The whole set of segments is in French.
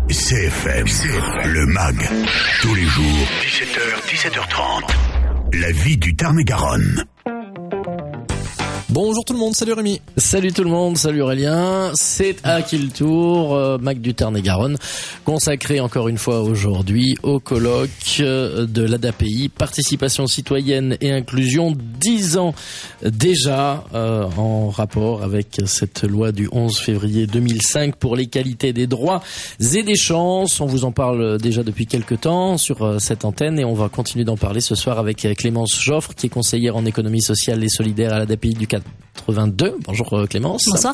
CFM, le MAG, tous les jours, 17h, 17h30, la vie du Tarn-et-Garonne. Bonjour tout le monde, salut Rémi. Salut tout le monde, salut Aurélien. C'est à qui le tour, MAG du Tarn-et-Garonne, consacré encore une fois aujourd'hui au colloque de l'ADAPI, participation citoyenne et inclusion, 10 ans déjà, en rapport avec cette loi du 11 février 2005 pour l'égalité des droits et des chances. On vous en parle déjà depuis quelques temps sur cette antenne et on va continuer d'en parler ce soir avec Clémence Joffre, qui est conseillère en économie sociale et solidaire à l'ADAPI du 82. Bonjour Clémence. Bonsoir.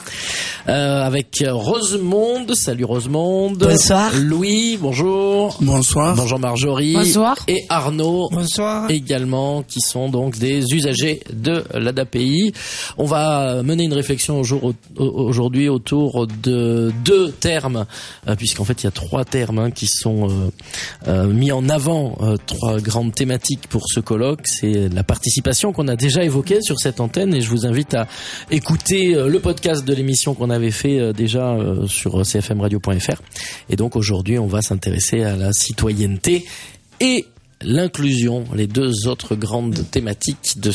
Avec Rosemonde. Salut Rosemonde. Bonsoir. Louis, bonjour. Bonsoir. Bonjour Marjorie. Bonsoir. Et Arnaud. Bonsoir. Également, qui sont donc des usagers de l'ADAPI. On va mener une réflexion aujourd'hui autour de deux termes, puisqu'en fait il y a trois termes qui sont mis en avant, trois grandes thématiques pour ce colloque. C'est la participation qu'on a déjà évoquée sur cette antenne, et je vous invite à écouter le podcast de l'émission qu'on avait fait déjà sur cfmradio.fr. Et donc aujourd'hui, on va s'intéresser à la citoyenneté et l'inclusion, les deux autres grandes thématiques de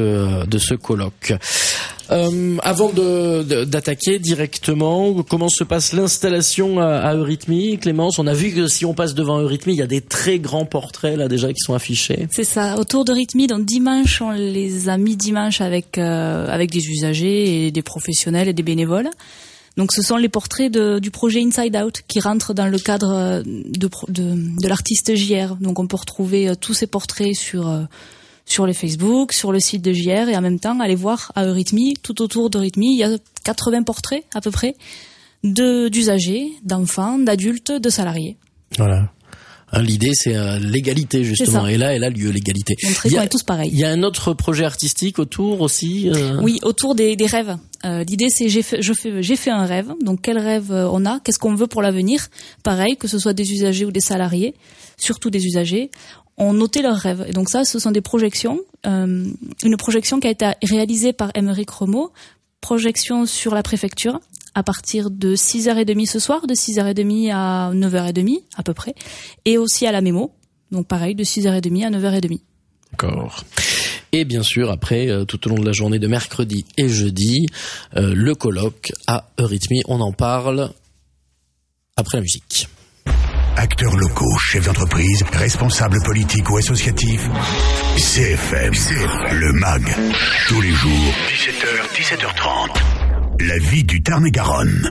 ce colloque. Avant d'attaquer directement, comment se passe l'installation à Eurythmie, Clémence? On a vu que si on passe devant Eurythmie, il y a des très grands portraits là déjà qui sont affichés. C'est ça, autour d'Eurythmie. Donc dimanche, on les a mis dimanche avec des usagers et des professionnels et des bénévoles. Donc ce sont les portraits du projet Inside Out qui rentrent dans le cadre de l'artiste JR. Donc on peut retrouver tous ces portraits sur les Facebook, sur le site de JR, et en même temps aller voir à Eurythmie, tout autour d'Eurythmie, il y a 80 portraits à peu près d'usagers, d'enfants, d'adultes, de salariés. Voilà. L'idée, c'est l'égalité, justement. Et là, elle a lieu, l'égalité. Montrer qu'on est tous pareils. Il y a un autre projet artistique autour aussi. Oui, autour des rêves. L'idée, c'est j'ai fait un rêve. Donc, quel rêve on a? Qu'est-ce qu'on veut pour l'avenir? Pareil, que ce soit des usagers ou des salariés, surtout des usagers, ont noté leurs rêves. Et donc ça, ce sont des projections. Une projection qui a été réalisée par Émeric Romeau, projection sur la préfecture, à partir de 6h30 ce soir, de 6h30 à 9h30 à peu près, et aussi à la mémo, donc pareil, de 6h30 à 9h30. D'accord. Et bien sûr, après, tout au long de la journée de mercredi et jeudi, le colloque à Eurythmie, on en parle après la musique. Acteurs locaux, chefs d'entreprise, responsables politiques ou associatifs, CFM, le MAG, tous les jours, 17h, 17h30. La vie du Tarn-et-Garonne.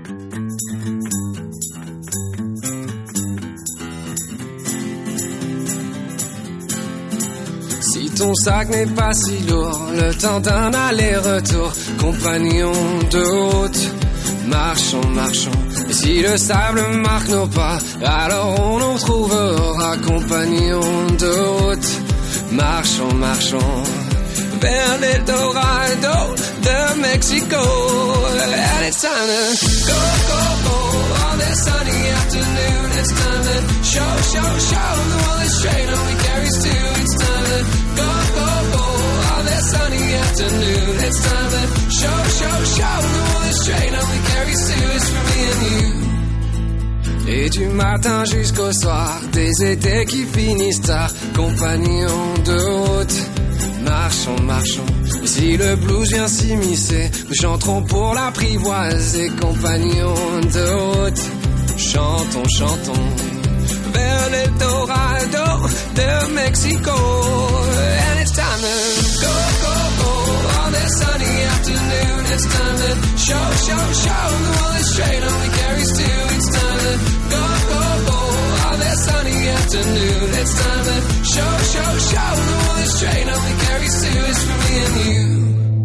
Si ton sac n'est pas si lourd, le temps d'un aller-retour, compagnon de route, marchons, marchons. Et si le sable marque nos pas, alors on nous trouvera, compagnon de route, marchons, marchons. Vers l'Eldorado de Mexico, and it's time to go, go, go on this sunny afternoon. It's time to show the world the straight on we carries to. It's time to go, go, go on this sunny afternoon. It's time to show the world the straight on we carries to. It's for me and you. Et du matin jusqu'au soir, des étés qui finissent tard, compagnon de route. Marchons, marchons, et si le blues vient s'immiscer, nous chanterons pour l'apprivoiser, compagnons de route. Chantons, chantons, vers l'Eldorado de Mexico. And it's time to go, go, go on this sunny afternoon. It's time to show the world is straight on we carries to. It's time to go, go, go on this sunny afternoon. It's time to show the world is straight on we carries to. It's for me and you.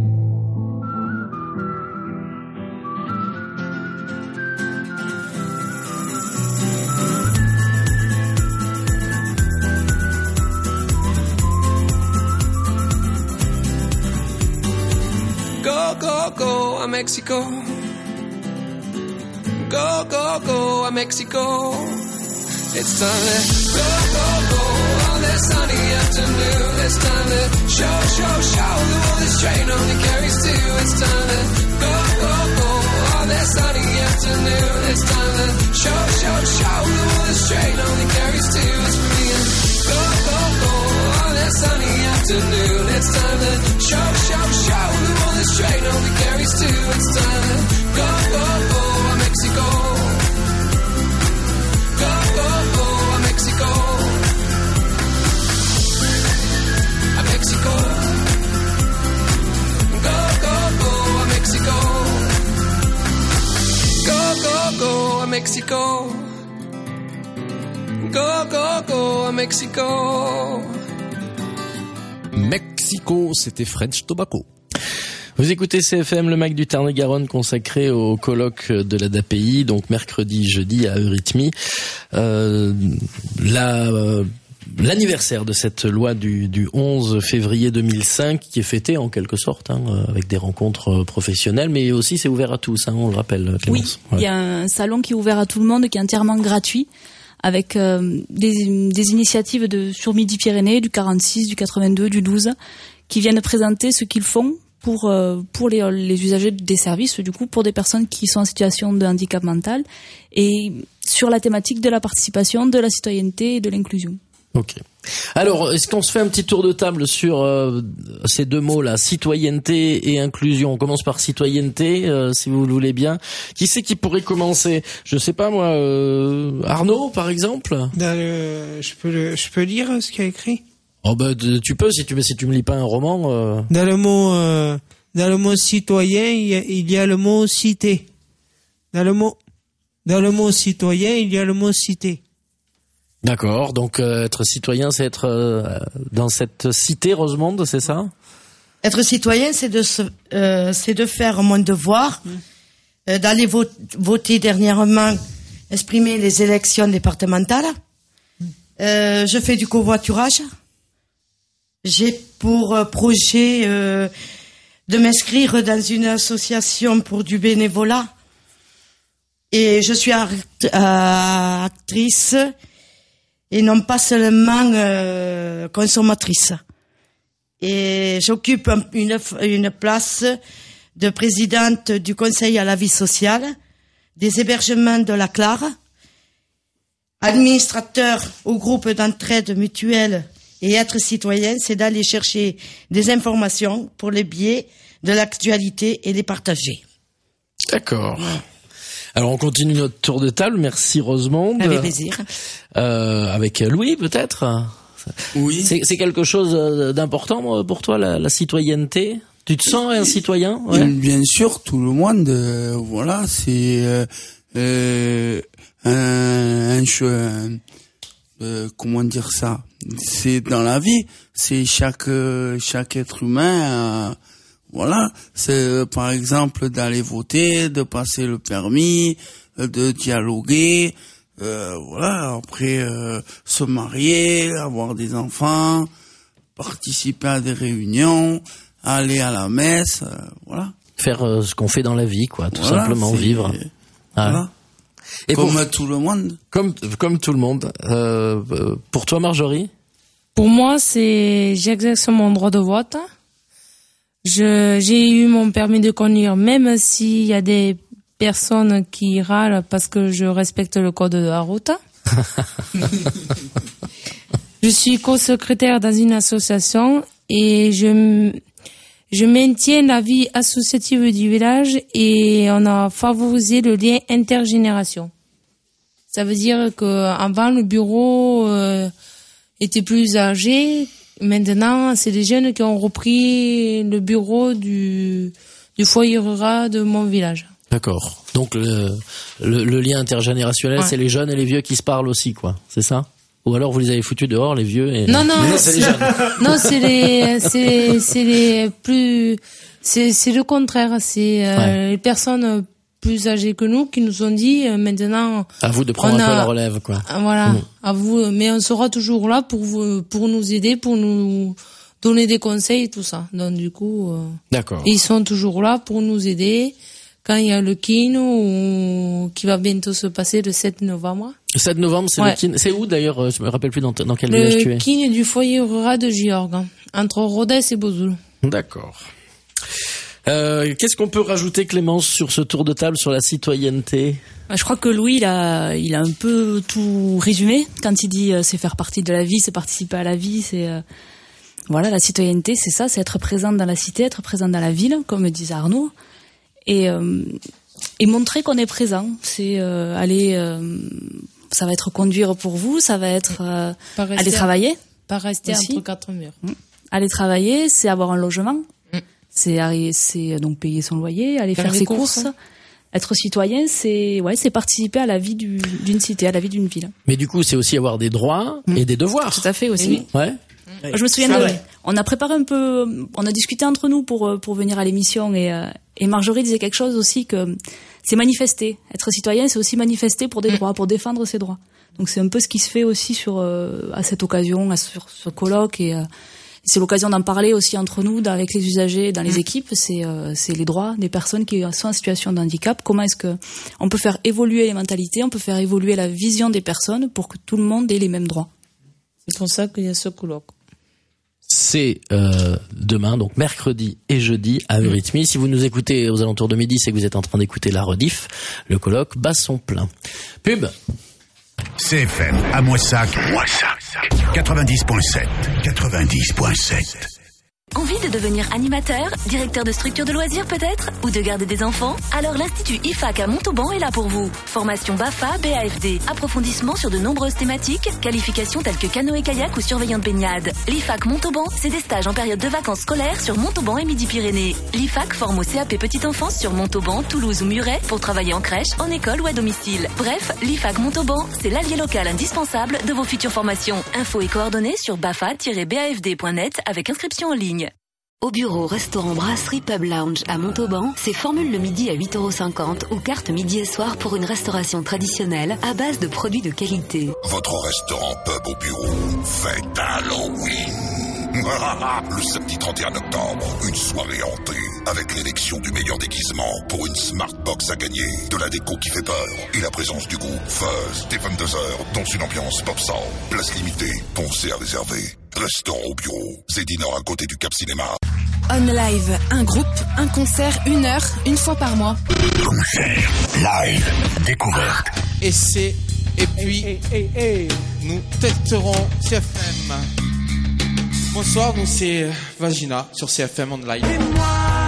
Go, go, go a Mexico. Go, go, go a Mexico. It's time to go, go, go on this sunny afternoon. It's time to show the world this train only carries two. It's time to go, go, go on this sunny afternoon. It's time to show train only carries two. It's free and go, go, go on this sunny afternoon. It's time to show, show, show them on this train only carries two. It's time to go, go, go a Mexico. Go, go, go a Mexico. A Mexico. Go, go, go a Mexico. Go, go, go a Mexico. Go, go, go a Mexico. Mexico, c'était French Tobacco. Vous écoutez CFM, le Mac du Tarn-et-Garonne consacré au colloque de l'ADAPI, donc mercredi, jeudi à Eurythmie. L'anniversaire de cette loi du 11 février 2005 qui est fêtée en quelque sorte avec des rencontres professionnelles, mais aussi c'est ouvert à tous, on le rappelle, Clémence. Oui, il y a un salon qui est ouvert à tout le monde, qui est entièrement gratuit, avec des initiatives sur Midi-Pyrénées, du 46, du 82, du 12, qui viennent présenter ce qu'ils font pour les usagers des services, du coup, pour des personnes qui sont en situation de handicap mental, et sur la thématique de la participation, de la citoyenneté et de l'inclusion. Ok. Alors, est-ce qu'on se fait un petit tour de table sur ces deux mots-là, citoyenneté et inclusion? On commence par citoyenneté, si vous le voulez bien. Qui c'est qui pourrait commencer? Je sais pas moi, Arnaud, par exemple. Je peux lire ce qu'il y a écrit. Oh bah tu peux si tu me lis pas un roman. Dans le mot citoyen, il y a le mot cité. Dans le mot citoyen, il y a le mot cité. D'accord, donc être citoyen, c'est être dans cette cité, Rosemonde, c'est ça? Être citoyen, c'est de faire mon devoir, d'aller voter dernièrement, exprimer les élections départementales. Je fais du covoiturage. J'ai pour projet de m'inscrire dans une association pour du bénévolat. Et je suis actrice et non pas seulement consommatrice. Et j'occupe une place de présidente du Conseil à la vie sociale, des hébergements de la Clare, administrateur au groupe d'entraide mutuelle. Et être citoyen, c'est d'aller chercher des informations pour les biais de l'actualité et les partager. D'accord. Alors on continue notre tour de table. Merci Rosemonde. Avec plaisir. Avec Louis peut-être. Oui. C'est quelque chose d'important pour toi la citoyenneté. Tu te sens un citoyen? Ouais. Bien sûr, tout le monde. Voilà, c'est un choix. Comment dire ça? C'est dans la vie. C'est chaque être humain. Voilà, c'est par exemple d'aller voter, de passer le permis, de dialoguer, voilà, après se marier, avoir des enfants, participer à des réunions, aller à la messe, voilà. Faire ce qu'on fait dans la vie, quoi, tout simplement vivre. Voilà. Et comme tout le monde. Comme tout le monde. Pour toi, Marjorie? Pour moi, j'exerce mon droit de vote. J'ai eu mon permis de conduire, même s'il y a des personnes qui râlent parce que je respecte le code de la route. Je suis co-secrétaire dans une association et je maintiens la vie associative du village et on a favorisé le lien intergénération. Ça veut dire que avant le bureau était plus âgé. Maintenant, c'est les jeunes qui ont repris le bureau du foyer rural de mon village. D'accord. Donc le lien intergénérationnel, ouais. C'est les jeunes et les vieux qui se parlent aussi, quoi. C'est ça? Ou alors vous les avez foutus dehors, les vieux et... Non, c'est les jeunes. Non, c'est le contraire. C'est les personnes plus âgés que nous qui nous ont dit maintenant à vous de prendre un peu la relève, quoi. Voilà, à vous, mais on sera toujours là pour nous aider, pour nous donner des conseils et tout ça. Donc du coup d'accord. Ils sont toujours là pour nous aider quand il y a le kin qui va bientôt se passer le 7 novembre. Le 7 novembre, c'est le kin. C'est où d'ailleurs? Je me rappelle plus dans quel village tu es. Le kin du foyer rural de Giorgue, entre Rodez et Bozoul. D'accord. Qu'est-ce qu'on peut rajouter, Clémence, sur ce tour de table sur la citoyenneté? Je crois que Louis, il a un peu tout résumé quand il dit c'est faire partie de la vie, c'est participer à la vie, c'est voilà, la citoyenneté, c'est ça, c'est être présent dans la cité, être présent dans la ville, comme disait Arnaud, et montrer qu'on est présent. C'est aller, ça va être conduire pour vous, ça va être aller travailler, pas rester aussi. entre quatre murs. Aller travailler, c'est avoir un logement, c'est donc payer son loyer, aller faire ses courses. Être citoyen, c'est participer à la vie d'une cité, à la vie d'une ville. Mais du coup, c'est aussi avoir des droits et des devoirs. Tout à fait aussi. Ouais. Je me souviens on a préparé un peu, on a discuté entre nous pour venir à l'émission et Marjorie disait quelque chose aussi, que c'est manifester. Être citoyen, c'est aussi manifester pour des droits, pour défendre ses droits. Donc c'est un peu ce qui se fait aussi à cette occasion, sur ce colloque, et c'est l'occasion d'en parler aussi entre nous, avec les usagers, dans les équipes. C'est les droits des personnes qui sont en situation de handicap. Comment est-ce que on peut faire évoluer les mentalités, on peut faire évoluer la vision des personnes pour que tout le monde ait les mêmes droits. C'est pour ça qu'il y a ce colloque. C'est demain, donc mercredi et jeudi à Eurythmie. Si vous nous écoutez aux alentours de midi, c'est que vous êtes en train d'écouter la rediff. Le colloque bat son plein. Pub. CFM à Moissac. 90.7. 90.7. Envie de devenir animateur, directeur de structure de loisirs peut-être, ou de garder des enfants? Alors l'Institut IFAC à Montauban est là pour vous. Formation BAFA, BAFD, approfondissement sur de nombreuses thématiques, qualifications telles que canoë-kayak ou surveillant de baignade. L'IFAC Montauban, c'est des stages en période de vacances scolaires sur Montauban et Midi-Pyrénées. L'IFAC forme au CAP Petite Enfance sur Montauban, Toulouse ou Muret pour travailler en crèche, en école ou à domicile. Bref, l'IFAC Montauban, c'est l'allié local indispensable de vos futures formations. Infos et coordonnées sur bafa-bafd.net avec inscription en ligne. Au bureau, restaurant, brasserie, pub lounge à Montauban, c'est formule le midi à 8,50 € ou carte midi et soir pour une restauration traditionnelle à base de produits de qualité. Votre restaurant pub au bureau, fête Halloween. Le samedi 31 octobre, une soirée hantée avec l'élection du meilleur déguisement pour une Smart Box à gagner, de la déco qui fait peur et la présence du groupe Fuzz dès 22h dans une ambiance pop soul. Place limitée, pensez à réserver. Restaurant au bureau, c'est dîner à côté du Cap Cinéma. On Live, un groupe, un concert, 1 heure, une fois par mois. Concert, live, découverte. Essai, et puis nous testerons CFM. Bonsoir, nous c'est Vagina sur CFM On Live. Et moi,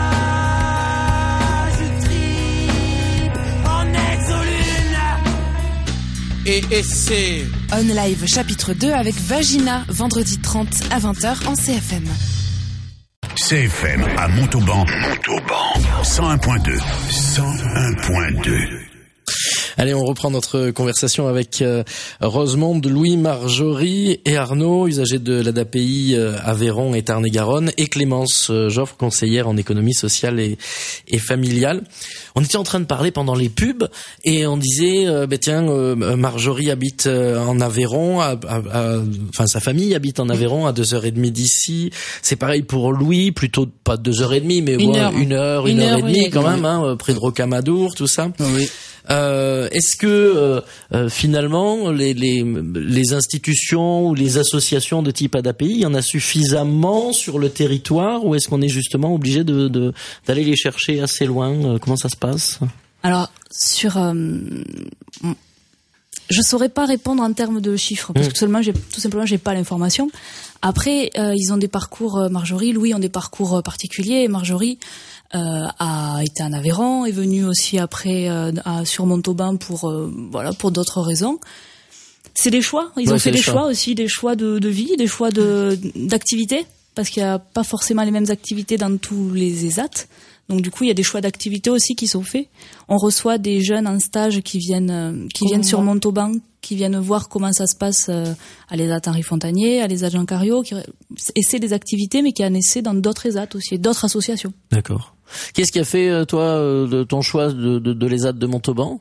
je tripe en exolune. Et c'est On Live chapitre 2 avec Vagina, vendredi 30 à 20h en CFM. CFM à Montauban. 101.2. 101.2. Allez, on reprend notre conversation avec Rosemonde, Louis, Marjorie et Arnaud, usagers de l'ADAPI Aveyron et Tarn-et-Garonne, et Clémence Joffre, conseillère en économie sociale et familiale. On était en train de parler pendant les pubs et on disait, Marjorie habite en Aveyron, enfin sa famille habite en Aveyron à 2h30 d'ici. C'est pareil pour Louis, plutôt pas 2h30, mais une heure et demie quand même, près de Rocamadour, tout ça. Oui. Est-ce que finalement les institutions ou les associations de type ADAPI, il y en a suffisamment sur le territoire, ou est-ce qu'on est justement obligé d'aller les chercher assez loin? Comment ça se passe? Alors je saurais pas répondre en termes de chiffres parce que tout simplement j'ai pas l'information. Après ils ont des parcours, Marjorie, Louis ont des parcours particuliers. Marjorie a été en Aveyron, est venue aussi après sur Montauban pour d'autres raisons. C'est des choix, ils ont fait des choix aussi, des choix de vie, des choix d'activités, parce qu'il y a pas forcément les mêmes activités dans tous les ESAT. Donc du coup, il y a des choix d'activités aussi qui sont faits. On reçoit des jeunes en stage qui viennent sur Montauban, qui viennent voir comment ça se passe à l'ESAT Henri Fontanier, à l'ESAT Jean Cario, qui essaient des activités, mais qui en essaient dans d'autres ESAT aussi, d'autres associations. D'accord. Qu'est-ce qui a fait, toi, de ton choix de l'ESAT de Montauban?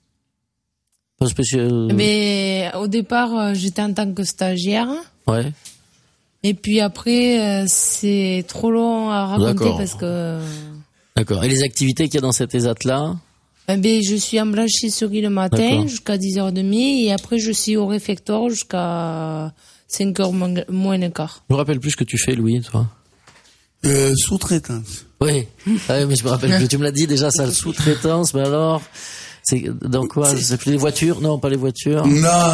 Mais au départ, j'étais en tant que stagiaire. Ouais. Et puis après, c'est trop long à raconter parce que... D'accord. Et les activités qu'il y a dans cet ESAT-là? Je suis en blanchисserie le matin jusqu'à 10h30 et après je suis au réfectoire jusqu'à 5h moins le quart. Je me rappelle plus ce que tu fais, Louis, toi. Sous-traitance. Oui. Mais je me rappelle plus. Tu me l'as dit déjà, ça, sous-traitance, mais alors... C'est dans quoi? C'est les voitures? Non, pas les voitures. Non,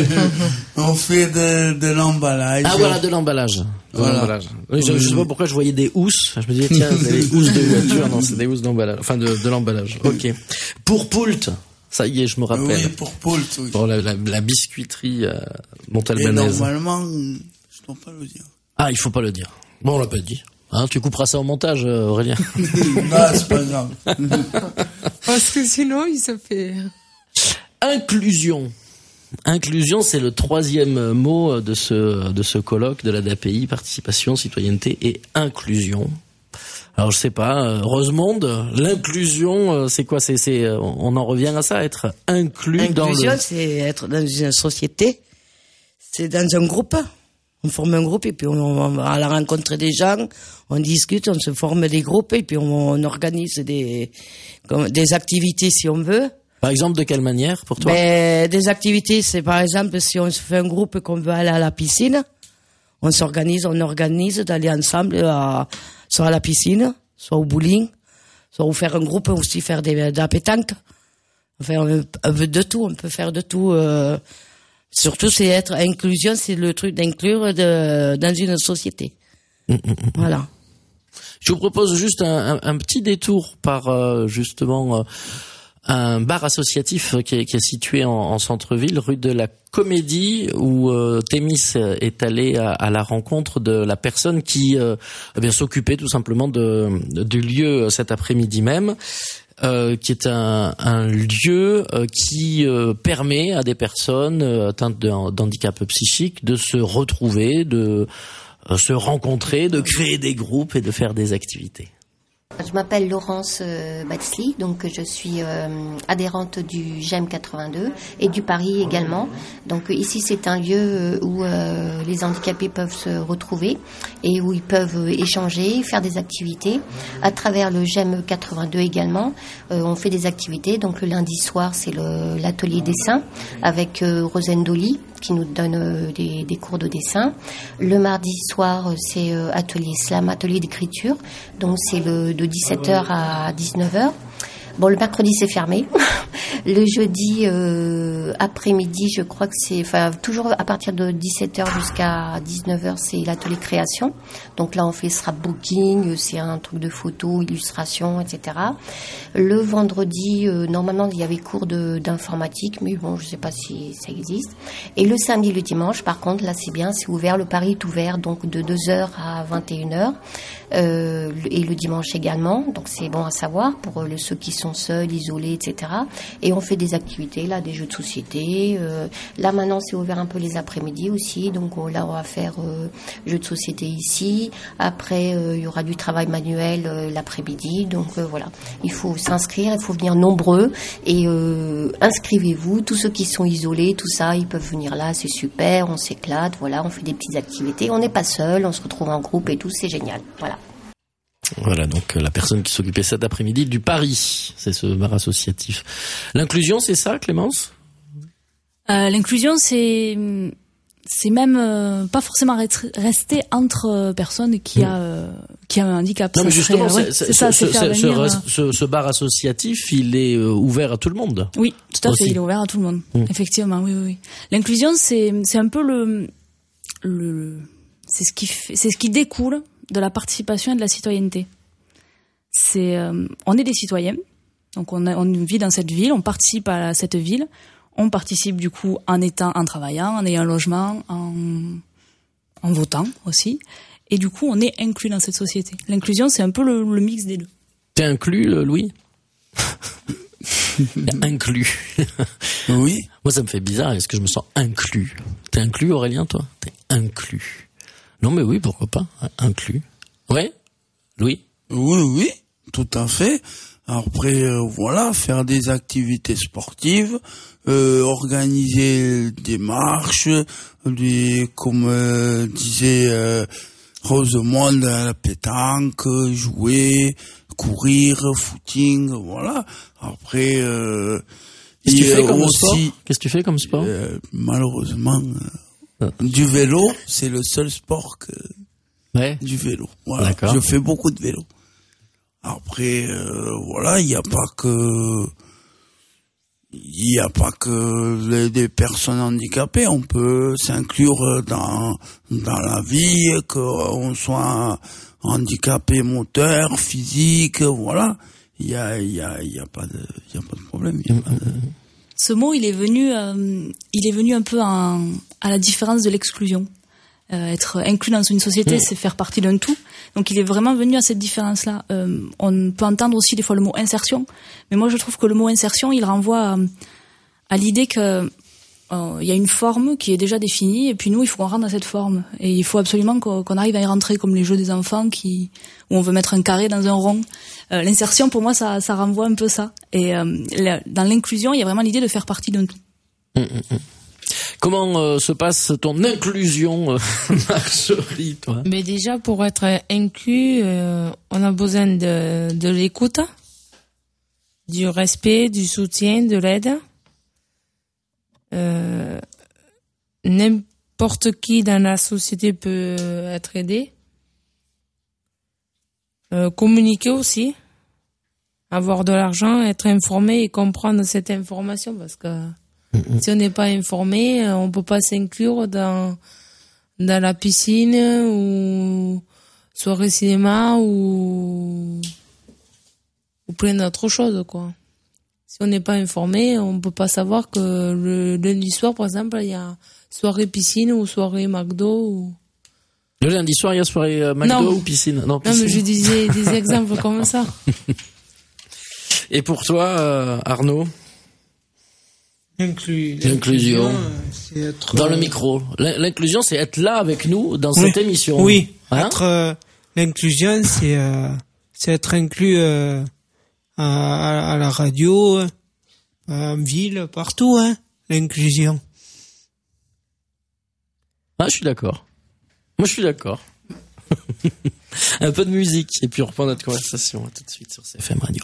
on fait de l'emballage. Ah voilà, de l'emballage. Voilà. Oui, je sais pas pourquoi je voyais des housses. Je me disais tiens, c'est les housses de voiture. Non, c'est des housses d'emballage. Enfin de l'emballage. Ok. Pour Poult. Ça y est, je me rappelle. Oui, pour Poult, oui. Pour la biscuiterie montalbanaise. Et normalement, je dois pas le dire. Ah, il faut pas le dire. Bon, on l'a pas dit. Hein, tu couperas ça au montage, Aurélien. Non, c'est pas grave. Parce que sinon, il se fait... Inclusion. Inclusion, c'est le troisième mot de ce colloque de l'ADAPI, participation, citoyenneté et inclusion. Alors je sais pas, Rosemonde, l'inclusion, c'est quoi? C'est on en revient à ça, être inclus dans le... Inclusion, c'est être dans une société, c'est dans un groupe. On forme un groupe et puis on va à la rencontre des gens, on discute, on se forme des groupes et puis on organise des activités si on veut. Par exemple, de quelle manière pour toi? Des activités, c'est par exemple si on se fait un groupe et qu'on veut aller à la piscine, on organise d'aller ensemble soit à la piscine, soit au bowling, soit faire un groupe aussi faire de la pétanque. Enfin, on veut de tout, on peut faire de tout. Surtout, c'est être inclusion, c'est le truc d'inclure dans une société. Voilà. Je vous propose juste un petit détour par justement un bar associatif qui est situé en centre-ville, rue de la Comédie, où Thémis est allé à la rencontre de la personne qui s'occupait tout simplement du lieu cet après-midi même. Qui est un lieu qui permet à des personnes atteintes d'handicap psychique de se retrouver, de se rencontrer, de créer des groupes et de faire des activités. Je m'appelle Laurence Batzli, donc je suis adhérente du GEM 82 et du Paris également. Donc ici c'est un lieu où les handicapés peuvent se retrouver et où ils peuvent échanger, faire des activités. À travers le GEM 82 également, on fait des activités. Donc le lundi soir c'est l'atelier dessin avec Rosane Dolly qui nous donne des cours de dessin. Le mardi soir c'est atelier slam, atelier d'écriture. Donc c'est de 17h à 19h. Bon, le mercredi, c'est fermé. Le jeudi après-midi, je crois que c'est... Enfin, toujours à partir de 17h jusqu'à 19h, c'est l'atelier création. Donc là, on fait scrapbooking, c'est un truc de photo, illustration, etc. Le vendredi, normalement, il y avait cours d'informatique, mais bon, je sais pas si ça existe. Et le samedi, le dimanche, par contre, là, c'est bien, c'est ouvert. Le Paris est ouvert, donc de 2h à 21h. Et le dimanche également. Donc c'est bon à savoir pour ceux qui sont seuls, isolés, etc. Et on fait des activités, là, des jeux de société. Là, maintenant, c'est ouvert un peu les après-midi aussi. Donc là, on va faire jeux de société ici. Après, il y aura du travail manuel l'après-midi. Donc voilà, il faut s'inscrire, il faut venir nombreux. Et inscrivez-vous. Tous ceux qui sont isolés, tout ça, ils peuvent venir là. C'est super, on s'éclate. Voilà, on fait des petites activités. On n'est pas seul, on se retrouve en groupe et tout. C'est génial. Voilà. Voilà, donc la personne qui s'occupait cet après-midi du Paris, c'est ce bar associatif. L'inclusion, c'est ça, Clémence? L'inclusion, c'est même pas forcément rester entre personnes qui a un handicap. Non, mais justement, ce bar associatif, il est ouvert à tout le monde. Oui, tout à aussi. fait, il est ouvert à tout le monde. Effectivement, oui. L'inclusion, c'est un peu c'est ce qui découle de la participation et de la citoyenneté. On est des citoyens, donc on vit dans cette ville, on participe à cette ville, on participe du coup en travaillant, en ayant un logement, en votant aussi, et du coup on est inclus dans cette société. L'inclusion, c'est un peu le mix des deux. T'es inclus, Louis? Inclus. Oui. Moi, ça me fait bizarre. Est-ce que je me sens inclus? T'es inclus, Aurélien, toi? T'es inclus. Non, mais oui, pourquoi pas? Inclus. Ouais? Louis? Oui, tout à fait. Après, voilà, faire des activités sportives, organiser des marches, comme disait Rosemonde, la pétanque, jouer, courir, footing, voilà. Après, Qu'est-ce que tu fais comme sport? Qu'est-ce que tu fais comme sport? Malheureusement, du vélo, c'est le seul sport du vélo. Voilà. D'accord. Je fais beaucoup de vélo. Après, voilà, il n'y a pas que il n'y a pas que des personnes handicapées. On peut s'inclure dans la vie, qu'on soit handicapé moteur, physique, voilà. Il y a pas de problème. Ce mot, il est venu un peu à la différence de l'exclusion. Être inclus dans une société, c'est faire partie d'un tout. Donc il est vraiment venu à cette différence-là. On peut entendre aussi des fois le mot insertion, mais moi je trouve que le mot insertion, il renvoie à l'idée que il y a une forme qui est déjà définie, et puis nous, il faut qu'on rentre dans cette forme. Et il faut absolument qu'on arrive à y rentrer, comme les jeux des enfants où on veut mettre un carré dans un rond. L'insertion, pour moi, ça renvoie un peu ça. Et dans l'inclusion, il y a vraiment l'idée de faire partie d'un tout. Comment se passe ton inclusion, Marjorie, toi? Mais déjà, pour être inclus, on a besoin de l'écoute, du respect, du soutien, de l'aide. N'importe qui dans la société peut être aidé. Communiquer aussi, avoir de l'argent, être informé et comprendre cette information, parce que si on n'est pas informé, on peut pas s'inclure dans la piscine ou soirée cinéma ou plein d'autres choses, quoi. Si on n'est pas informé, on peut pas savoir que le lundi soir, par exemple, il y a soirée piscine ou soirée McDo. Le lundi soir, il y a soirée McDo ou piscine? Non, piscine. Non, mais je disais des exemples comme ça. Et pour toi, Arnaud? L'inclusion, c'est être... Dans le micro. L'inclusion, c'est être là avec nous dans cette émission. Oui, hein? L'inclusion, c'est être inclus à la radio, en ville, partout, hein, l'inclusion. Ah, je suis d'accord. Moi, je suis d'accord. Un peu de musique, et puis on reprend notre conversation tout de suite sur CFM Radio.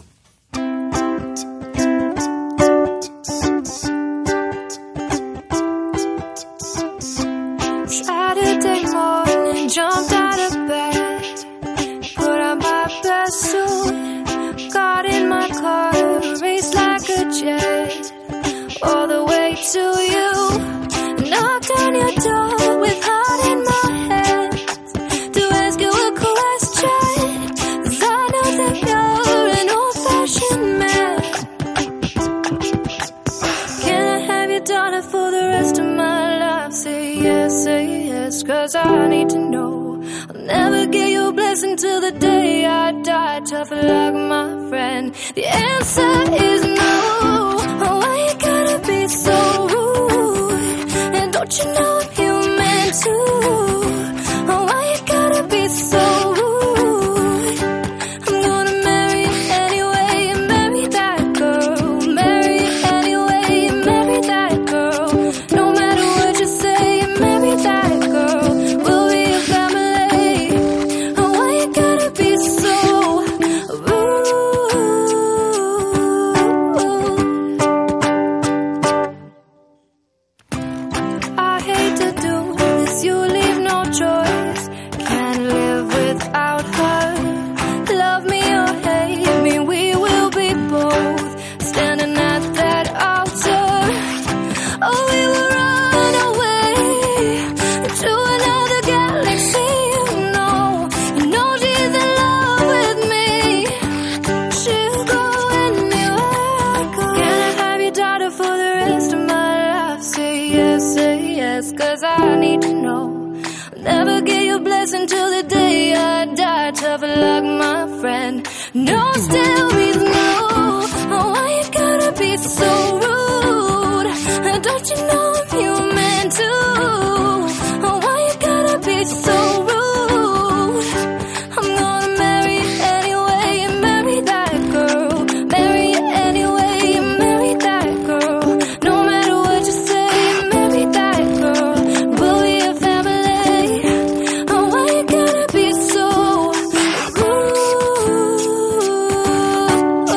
Saturday morning, jumped out of bed, put on my best suit, got in my car, raced like a jet, all the way to you, knocked on your door with heart in my head, to ask you a question, 'cause I know that you're an old-fashioned man. Can I have your daughter for the rest of my life? Say yes, 'cause I need to know. I'll never get your blessing till the day I die. Tough luck, my friend. The answer is no. Oh, why you gotta be so rude? And don't you know I'm human too? Oh, why you gotta be so rude? I'm gonna marry you anyway and marry that girl. Marry you anyway and marry that girl. No matter what you say, and marry that girl. We'll be a family. Oh, why you gotta be so rude? I hate to do this, you leave no choice. Can't live without her. Love me or hate me, we will be both standing at that altar. Oh, we will run away to another galaxy. You know she's in love with me. She'll go anywhere I go. Can I have your daughter for the rest of my life? Say yes, 'cause I need to know. I'll never get your blessing till the day I die. Tough luck, my friend. No still means no. Oh, why you gotta be so rude? Don't you know I'm human too? Oh, why you gotta be so rude? I'm gonna marry you anyway and marry that girl. Marry you anyway and marry that girl. No matter what you say, marry that girl. We'll be a family. Oh, why you gotta be so rude?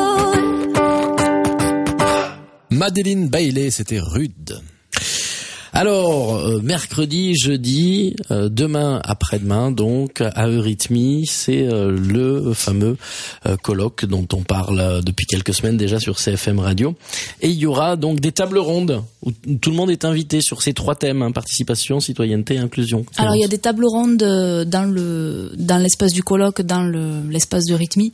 Madeleine Bailey, c'était rude. Alors, mercredi, jeudi, demain, après-demain, donc, à Eurythmie, c'est le fameux colloque dont on parle depuis quelques semaines déjà sur CFM Radio. Et il y aura donc des tables rondes où tout le monde est invité sur ces 3 thèmes, hein, participation, citoyenneté, inclusion. Alors, il y a des tables rondes dans l'espace du colloque, dans l'espace d'Eurythmie,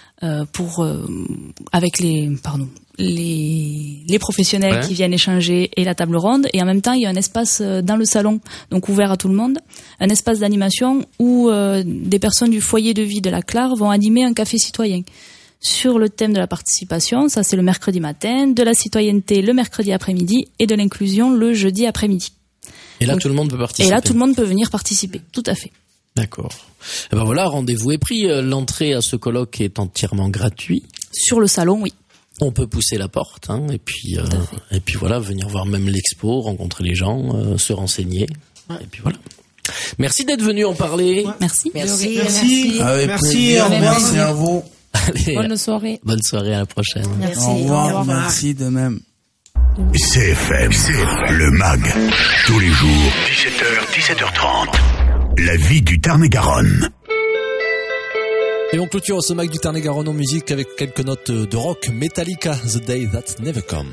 avec les professionnels qui viennent échanger et la table ronde, et en même temps il y a un espace dans le salon, donc ouvert à tout le monde, un espace d'animation où des personnes du foyer de vie de la Clare vont animer un café citoyen sur le thème de la participation. Ça, c'est le mercredi matin, de la citoyenneté le mercredi après-midi et de l'inclusion le jeudi après-midi. Et là, donc, tout le monde peut participer. Et là, tout le monde peut venir participer, tout à fait. D'accord. Et ben voilà, rendez-vous est pris. L'entrée à ce colloque est entièrement gratuite. Sur le salon, oui. On peut pousser la porte, hein, et puis voilà, venir voir même l'expo, rencontrer les gens, se renseigner, et puis voilà. Merci d'être venu en parler. Ouais. Merci. Merci. Merci à vous. Allez, bonne soirée. Bonne soirée, à la prochaine. Merci. Au revoir. Merci de même. CFM, le MAG, tous les jours, 17h, 17h30. La vie du Tarn-et-Garonne. Et on clôture ce MAG du Tarn-et-Garonne en musique avec quelques notes de rock. Metallica, The Day That Never Come.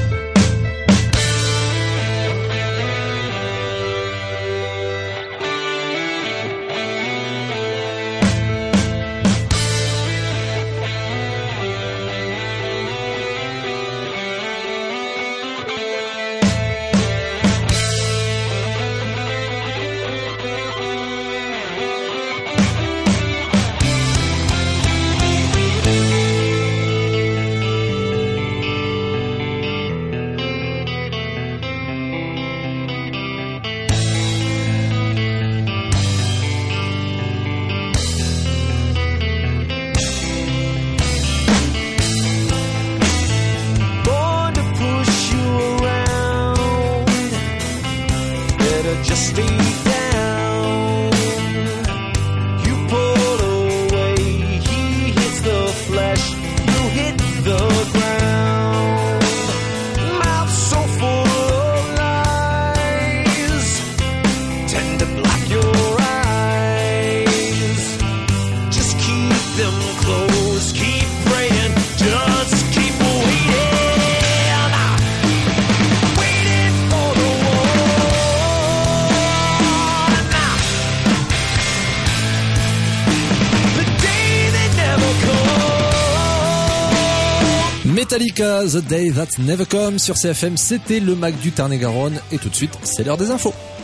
Metallica, The Day That Never Come sur CFM, c'était le MAG du Tarn-et-Garonne, et tout de suite, c'est l'heure des infos.